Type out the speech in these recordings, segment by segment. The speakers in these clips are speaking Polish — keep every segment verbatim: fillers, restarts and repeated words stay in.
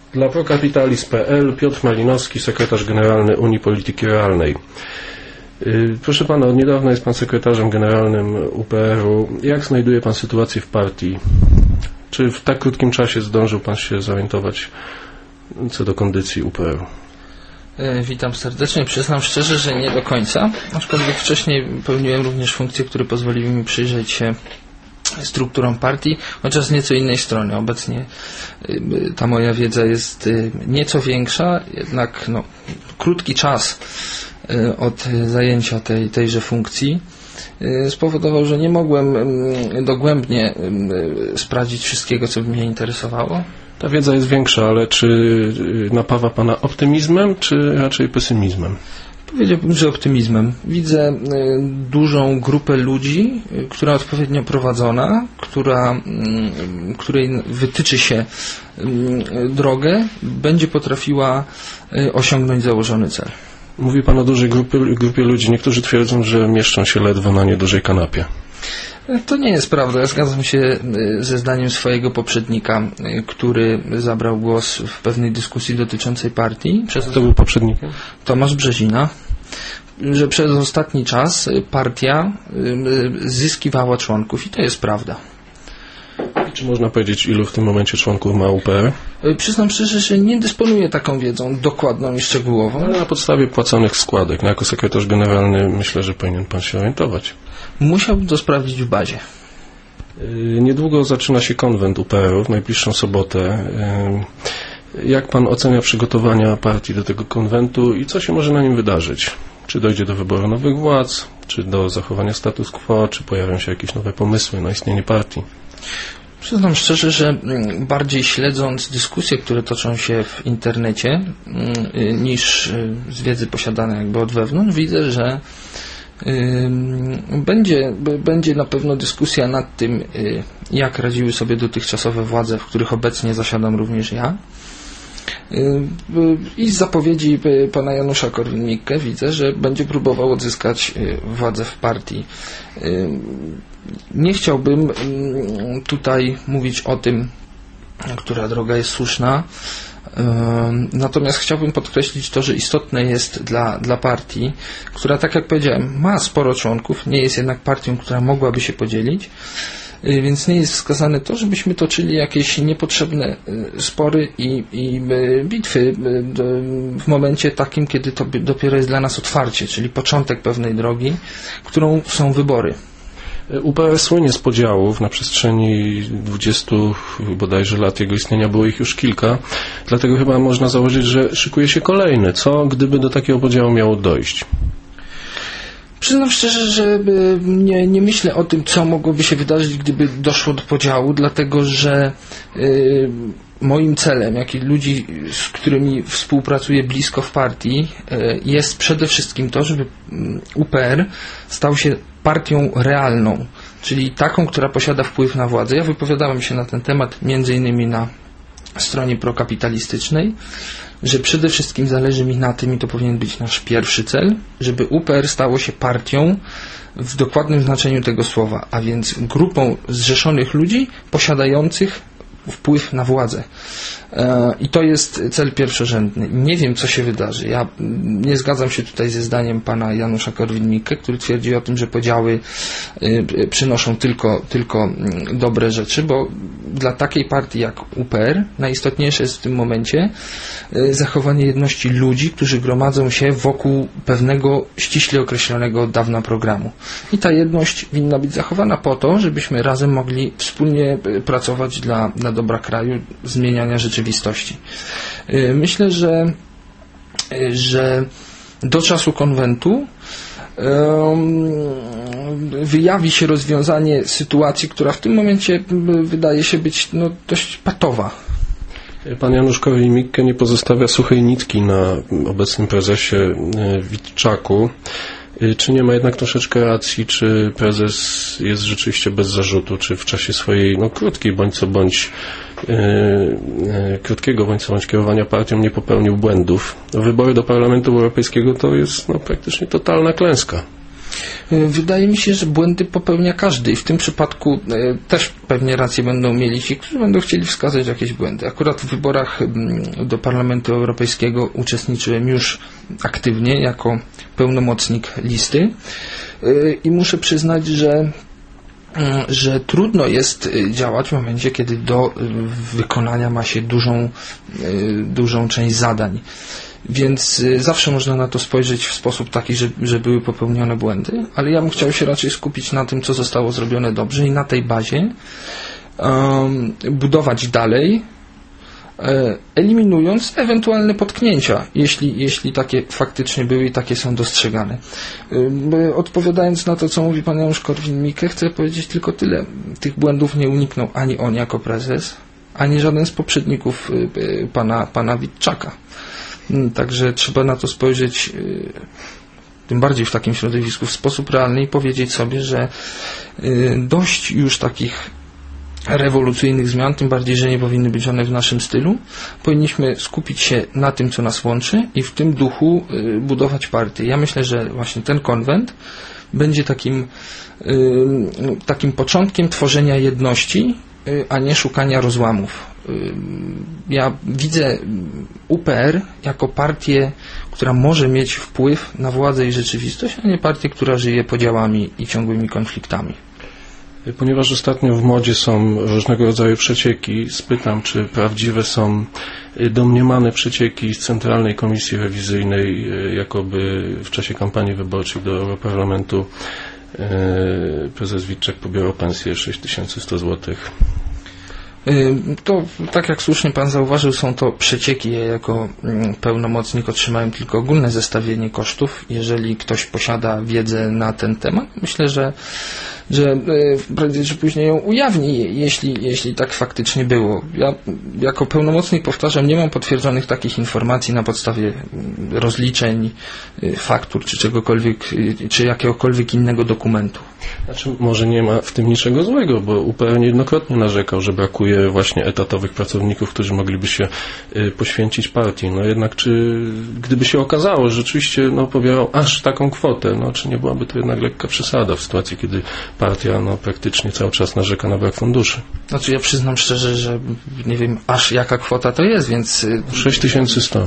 Dla Procapitalism kropka p l Piotr Malinowski, sekretarz generalny Unii Polityki Realnej. Proszę pana, od niedawna jest pan sekretarzem generalnym U P R u. Jak znajduje pan sytuację w partii? Czy w tak krótkim czasie zdążył pan się zorientować co do kondycji U P R u? Witam serdecznie. Przyznam szczerze, że nie do końca. Aczkolwiek wcześniej pełniłem również funkcje, które pozwoliły mi przyjrzeć się strukturom partii, chociaż z nieco innej strony. Obecnie ta moja wiedza jest nieco większa, jednak no, krótki czas od zajęcia tej, tejże funkcji spowodował, że nie mogłem dogłębnie sprawdzić wszystkiego, co by mnie interesowało. Ta wiedza jest większa, ale czy napawa pana optymizmem, czy raczej pesymizmem? Powiedziałbym, że optymizmem. Widzę dużą grupę ludzi, która odpowiednio prowadzona, która, której wytyczy się drogę, będzie potrafiła osiągnąć założony cel. Mówi pan o dużej grupie, grupie ludzi. Niektórzy twierdzą, że mieszczą się ledwo na niedużej kanapie. To nie jest prawda. Ja zgadzam się ze zdaniem swojego poprzednika, który zabrał głos w pewnej dyskusji dotyczącej partii. Przez to był poprzednikiem? Tomasz Brzezina, że przez ostatni czas partia zyskiwała członków i to jest prawda. Czy można powiedzieć, ilu w tym momencie członków ma U P R? Przyznam szczerze, że nie dysponuję taką wiedzą dokładną i szczegółową. Ale na podstawie płaconych składek. No, jako sekretarz generalny myślę, że powinien pan się orientować. Musiałbym to sprawdzić w bazie. Niedługo zaczyna się konwent U P R u, w najbliższą sobotę. Jak pan ocenia przygotowania partii do tego konwentu i co się może na nim wydarzyć? Czy dojdzie do wyboru nowych władz, czy do zachowania status quo, czy pojawią się jakieś nowe pomysły na istnienie partii? Przyznam szczerze, że bardziej śledząc dyskusje, które toczą się w internecie, niż z wiedzy posiadanej jakby od wewnątrz, widzę, że będzie, będzie na pewno dyskusja nad tym, jak radziły sobie dotychczasowe władze, w których obecnie zasiadam również ja. I z zapowiedzi pana Janusza Korwin-Mikke widzę, że będzie próbował odzyskać władzę w partii. Nie chciałbym tutaj mówić o tym, która droga jest słuszna, natomiast chciałbym podkreślić to, że istotne jest dla, dla partii, która, tak jak powiedziałem, ma sporo członków, nie jest jednak partią, która mogłaby się podzielić, więc nie jest wskazane to, żebyśmy toczyli jakieś niepotrzebne spory i, i bitwy w momencie takim, kiedy to dopiero jest dla nas otwarcie, czyli początek pewnej drogi, którą są wybory. U P R słynie z podziałów. Na przestrzeni dwudziestu bodajże lat jego istnienia było ich już kilka, dlatego chyba można założyć, że szykuje się kolejny. Co gdyby do takiego podziału miało dojść? Przyznam szczerze, że nie, nie myślę o tym, co mogłoby się wydarzyć, gdyby doszło do podziału, dlatego że y, moim celem, jak i ludzi, z którymi współpracuję blisko w partii, y, jest przede wszystkim to, żeby U P R stał się partią realną, czyli taką, która posiada wpływ na władzę. Ja wypowiadałem się na ten temat między innymi na stronie prokapitalistycznej, że przede wszystkim zależy mi na tym, i to powinien być nasz pierwszy cel, żeby U P R stało się partią w dokładnym znaczeniu tego słowa, a więc grupą zrzeszonych ludzi posiadających wpływ na władzę. I to jest cel pierwszorzędny. Nie wiem, co się wydarzy. Ja nie zgadzam się tutaj ze zdaniem pana Janusza Korwin-Mikke, który twierdzi o tym, że podziały przynoszą tylko, tylko dobre rzeczy, bo dla takiej partii jak U P R najistotniejsze jest w tym momencie zachowanie jedności ludzi, którzy gromadzą się wokół pewnego ściśle określonego od dawna programu. I ta jedność winna być zachowana po to, żebyśmy razem mogli wspólnie pracować dla, dla dobra kraju, zmieniania rzeczywistości. Myślę, że, że do czasu konwentu wyjawi się rozwiązanie sytuacji, która w tym momencie wydaje się być no, dość patowa. Pan Janusz Korwin-Mikke nie pozostawia suchej nitki na obecnym prezesie Witczaku. Czy nie ma jednak troszeczkę racji, czy prezes jest rzeczywiście bez zarzutu, czy w czasie swojej no, krótkiej bądź co bądź yy, yy, krótkiego bądź co bądź kierowania partią nie popełnił błędów? Wybory do Parlamentu Europejskiego to jest no, praktycznie totalna klęska. Wydaje mi się, że błędy popełnia każdy i w tym przypadku e, też pewnie rację będą mieli ci, którzy będą chcieli wskazać jakieś błędy. Akurat w wyborach m, do Parlamentu Europejskiego uczestniczyłem już aktywnie jako pełnomocnik listy e, i muszę przyznać, że że trudno jest działać w momencie, kiedy do wykonania ma się dużą, dużą część zadań. Więc zawsze można na to spojrzeć w sposób taki, że, że były popełnione błędy, ale ja bym chciał się raczej skupić na tym, co zostało zrobione dobrze i na tej bazie um, budować dalej, eliminując ewentualne potknięcia, jeśli, jeśli takie faktycznie były i takie są dostrzegane. Odpowiadając na to, co mówi pan Janusz Korwin-Mikke, chcę powiedzieć tylko tyle. Tych błędów nie uniknął ani on jako prezes, ani żaden z poprzedników pana, pana Witczaka. Także trzeba na to spojrzeć, tym bardziej w takim środowisku, w sposób realny i powiedzieć sobie, że dość już takich rewolucyjnych zmian, tym bardziej, że nie powinny być one w naszym stylu. Powinniśmy skupić się na tym, co nas łączy i w tym duchu y, budować partię. Ja myślę, że właśnie ten konwent będzie takim, y, takim początkiem tworzenia jedności, y, a nie szukania rozłamów. Y, ja widzę U P R jako partię, która może mieć wpływ na władzę i rzeczywistość, a nie partię, która żyje podziałami i ciągłymi konfliktami. Ponieważ ostatnio w modzie są różnego rodzaju przecieki, spytam, czy prawdziwe są domniemane przecieki z Centralnej Komisji Rewizyjnej, jakoby w czasie kampanii wyborczej do Europarlamentu prezes Witczak pobierał pensję sześć tysięcy sto złotych. To, tak jak słusznie pan zauważył, są to przecieki. Ja jako pełnomocnik otrzymałem tylko ogólne zestawienie kosztów. Jeżeli ktoś posiada wiedzę na ten temat, myślę, że że prędzej czy później ją ujawni, jeśli, jeśli tak faktycznie było. Ja jako pełnomocnik, powtarzam, nie mam potwierdzonych takich informacji na podstawie rozliczeń, faktur, czy czegokolwiek, czy jakiegokolwiek innego dokumentu. Znaczy, może nie ma w tym niczego złego, bo U P R niejednokrotnie narzekał, że brakuje właśnie etatowych pracowników, którzy mogliby się poświęcić partii. No jednak, czy gdyby się okazało, że rzeczywiście no, pobierał aż taką kwotę, no czy nie byłaby to jednak lekka przesada w sytuacji, kiedy partia no, praktycznie cały czas narzeka na brak funduszy. Znaczy ja przyznam szczerze, że nie wiem aż jaka kwota to jest, więc... sześć tysięcy sto.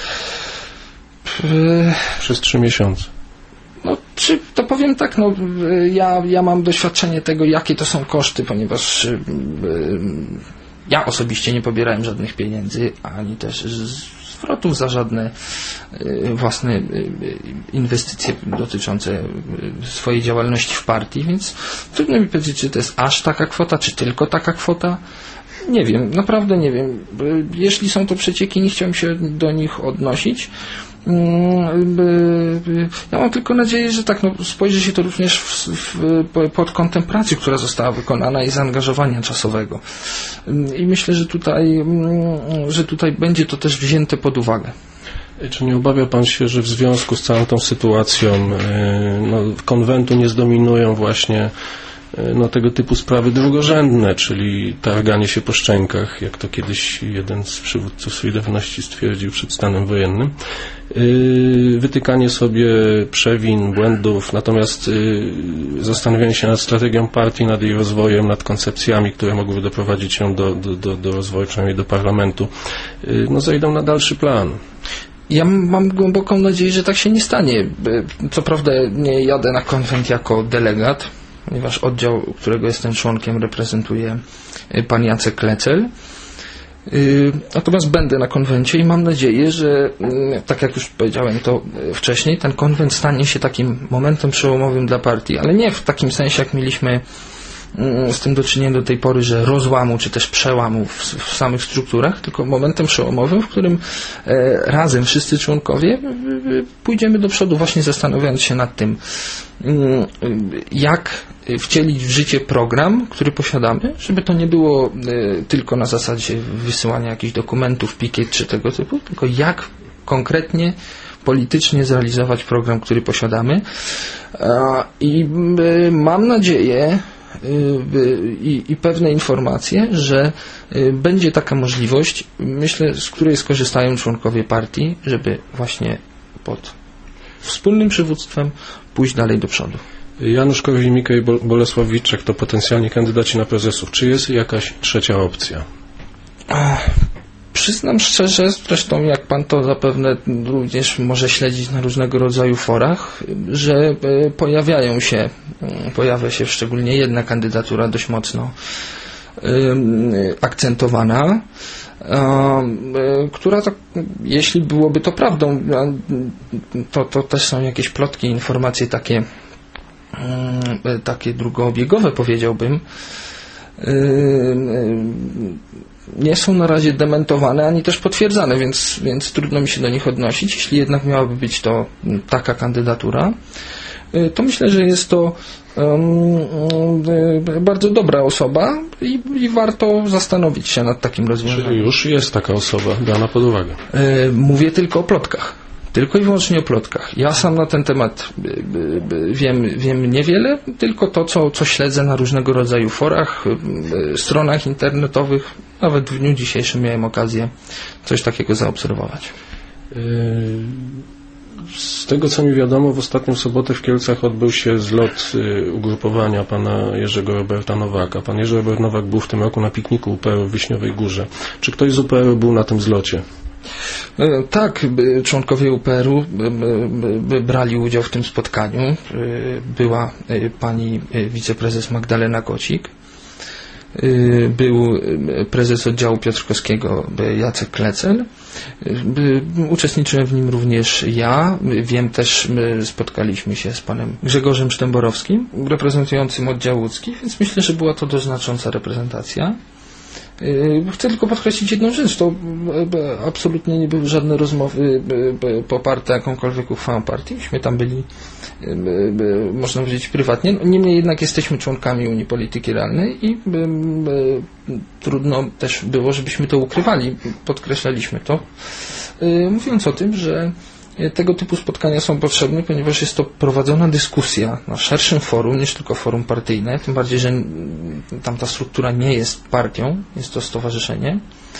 Przez trzy miesiące. No, czy to powiem tak, no, ja, ja mam doświadczenie tego, jakie to są koszty, ponieważ y, y, ja osobiście nie pobierałem żadnych pieniędzy, ani też zwrotów za żadne y, własne y, inwestycje dotyczące y, swojej działalności w partii, więc trudno mi powiedzieć, czy to jest aż taka kwota, czy tylko taka kwota. Nie wiem, naprawdę nie wiem. Jeśli są to przecieki, nie chciałem się do nich odnosić. Ja mam tylko nadzieję, że tak, no, spojrzy się to również w, w, pod kątem pracy, która została wykonana i zaangażowania czasowego. I myślę, że tutaj, że tutaj będzie to też wzięte pod uwagę. Czy nie obawia pan się, że w związku z całą tą sytuacją no, konwentu nie zdominują właśnie no, tego typu sprawy drugorzędne, czyli targanie się po szczękach, jak to kiedyś jeden z przywódców Solidarności stwierdził przed stanem wojennym, yy, wytykanie sobie przewin, błędów, natomiast yy, zastanawianie się nad strategią partii, nad jej rozwojem, nad koncepcjami, które mogłyby doprowadzić ją do, do, do, do rozwoju, przynajmniej do parlamentu, yy, no zejdą na dalszy plan. Ja mam głęboką nadzieję, że tak się nie stanie. Co prawda nie jadę na konwent jako delegat, ponieważ oddział, którego jestem członkiem, reprezentuje pan Jacek Klecel. Natomiast będę na konwencie i mam nadzieję, że tak jak już powiedziałem to wcześniej, ten konwent stanie się takim momentem przełomowym dla partii, ale nie w takim sensie, jak mieliśmy z tym do czynienia do tej pory, że rozłamu czy też przełamu w, w samych strukturach, tylko momentem przełomowym, w którym e, razem wszyscy członkowie e, pójdziemy do przodu, właśnie zastanawiając się nad tym, e, jak wcielić w życie program, który posiadamy, żeby to nie było e, tylko na zasadzie wysyłania jakichś dokumentów, pikiet czy tego typu, tylko jak konkretnie politycznie zrealizować program, który posiadamy. E, I e, mam nadzieję, I, i pewne informacje, że będzie taka możliwość, myślę, z której skorzystają członkowie partii, żeby właśnie pod wspólnym przywództwem pójść dalej do przodu. Janusz Korwin-Mikke i Bolesław Witczak to potencjalni kandydaci na prezesów. Czy jest jakaś trzecia opcja? Ach, przyznam szczerze, zresztą jak pan to zapewne również może śledzić na różnego rodzaju forach, że pojawiają się, pojawia się szczególnie jedna kandydatura dość mocno akcentowana, która tak, jeśli byłoby to prawdą, to, to też są jakieś plotki, informacje takie takie drugoobiegowe, powiedziałbym, nie są na razie dementowane ani też potwierdzane, więc, więc trudno mi się do nich odnosić. Jeśli jednak miałaby być to taka kandydatura, to myślę, że jest to um, bardzo dobra osoba i, i warto zastanowić się nad takim rozwiązaniem. Czyli już jest taka osoba brana pod uwagę? Mówię tylko o plotkach. Tylko i wyłącznie o plotkach. Ja sam na ten temat wiem, wiem niewiele, tylko to, co, co śledzę na różnego rodzaju forach, stronach internetowych. Nawet w dniu dzisiejszym miałem okazję coś takiego zaobserwować. Z tego, co mi wiadomo, w ostatnią sobotę w Kielcach odbył się zlot ugrupowania pana Jerzego Roberta Nowaka. Pan Jerzy Robert Nowak był w tym roku na pikniku U P R u w Wiśniowej Górze. Czy ktoś z U P R u był na tym zlocie? Tak, członkowie U P R u brali udział w tym spotkaniu. Była pani wiceprezes Magdalena Kocik, był prezes oddziału piotrkowskiego Jacek Klecel. Uczestniczyłem w nim również ja. Wiem też, my spotkaliśmy się z panem Grzegorzem Sztemborowskim, reprezentującym oddział łódzki, więc myślę, że była to dość znacząca reprezentacja. Chcę tylko podkreślić jedną rzecz, to absolutnie nie były żadne rozmowy poparte jakąkolwiek uchwałą partii, myśmy tam byli, można powiedzieć, prywatnie, niemniej jednak jesteśmy członkami Unii Polityki Realnej i trudno też było, żebyśmy to ukrywali, podkreślaliśmy to, mówiąc o tym, że tego typu spotkania są potrzebne, ponieważ jest to prowadzona dyskusja na szerszym forum, niż tylko forum partyjne, tym bardziej, że tam ta struktura nie jest partią, jest to stowarzyszenie.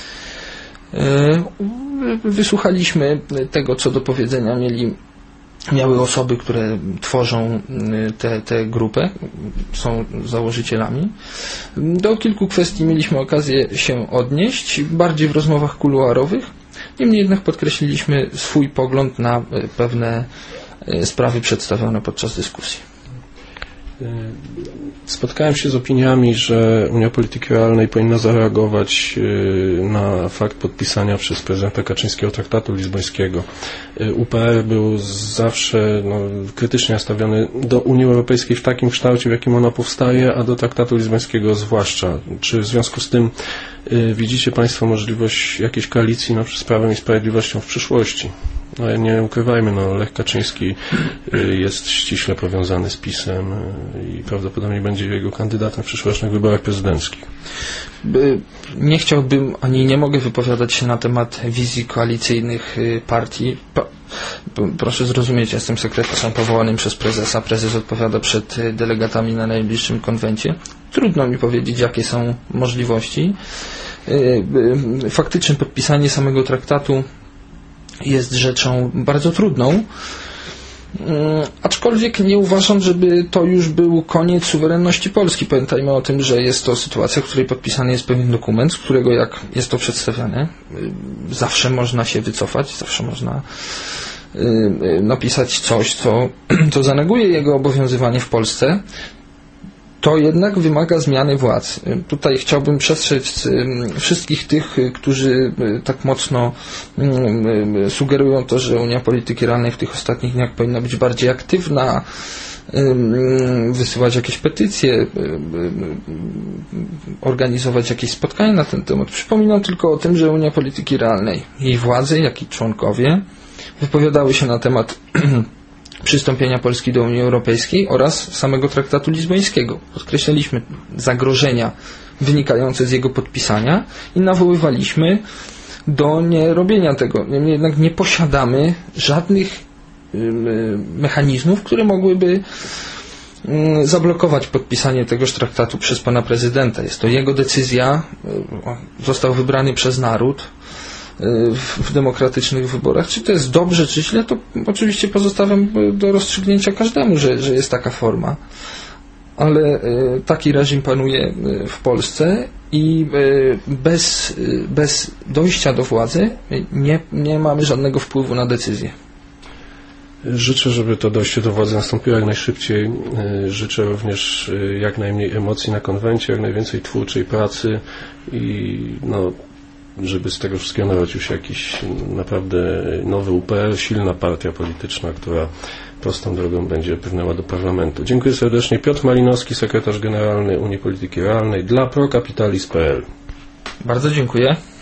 Wysłuchaliśmy tego, co do powiedzenia mieli, miały osoby, które tworzą tę grupę, są założycielami. Do kilku kwestii mieliśmy okazję się odnieść, bardziej w rozmowach kuluarowych. Niemniej jednak podkreśliliśmy swój pogląd na pewne sprawy przedstawione podczas dyskusji. Spotkałem się z opiniami, że Unia Polityki Realnej powinna zareagować na fakt podpisania przez prezydenta Kaczyńskiego traktatu lizbońskiego. U P R był zawsze no, krytycznie nastawiony do Unii Europejskiej w takim kształcie, w jakim ona powstaje, a do traktatu lizbońskiego zwłaszcza. Czy w związku z tym widzicie Państwo możliwość jakiejś koalicji no, z Prawem i Sprawiedliwością w przyszłości? No, nie ukrywajmy, no, Lech Kaczyński jest ściśle powiązany z PiS-em i prawdopodobnie będzie jego kandydatem w przyszłorocznych wyborach prezydenckich. Nie chciałbym, ani nie mogę wypowiadać się na temat wizji koalicyjnych partii. Proszę zrozumieć, jestem sekretarzem powołanym przez prezesa. Prezes odpowiada przed delegatami na najbliższym konwencie. Trudno mi powiedzieć, jakie są możliwości. Faktycznie podpisanie samego traktatu jest rzeczą bardzo trudną, aczkolwiek nie uważam, żeby to już był koniec suwerenności Polski. Pamiętajmy o tym, że jest to sytuacja, w której podpisany jest pewien dokument, z którego, jak jest to przedstawiane, zawsze można się wycofać, zawsze można napisać coś, co, co zaneguje jego obowiązywanie w Polsce. To jednak wymaga zmiany władz. Tutaj chciałbym przestrzec wszystkich tych, którzy tak mocno sugerują to, że Unia Polityki Realnej w tych ostatnich dniach powinna być bardziej aktywna, wysyłać jakieś petycje, organizować jakieś spotkania na ten temat. Przypominam tylko o tym, że Unia Polityki Realnej, jej władze, jak i członkowie wypowiadały się na temat przystąpienia Polski do Unii Europejskiej oraz samego traktatu lizbońskiego. Podkreślaliśmy zagrożenia wynikające z jego podpisania i nawoływaliśmy do nierobienia tego. Niemniej jednak nie posiadamy żadnych mechanizmów, które mogłyby zablokować podpisanie tegoż traktatu przez pana prezydenta. Jest to jego decyzja, został wybrany przez naród. w, w demokratycznych wyborach. Czy to jest dobrze, czy źle, to oczywiście pozostawiam do rozstrzygnięcia każdemu, że, że jest taka forma. Ale taki reżim panuje w Polsce i bez, bez dojścia do władzy nie, nie mamy żadnego wpływu na decyzje. Życzę, żeby to dojście do władzy nastąpiło jak najszybciej. Życzę również jak najmniej emocji na konwencie, jak najwięcej twórczej pracy i no, żeby z tego wszystkiego narodził się jakiś naprawdę nowy U P R, silna partia polityczna, która prostą drogą będzie płynęła do parlamentu. Dziękuję serdecznie. Piotr Malinowski, sekretarz generalny Unii Polityki Realnej dla Pro Capitalis kropka p l. Bardzo dziękuję.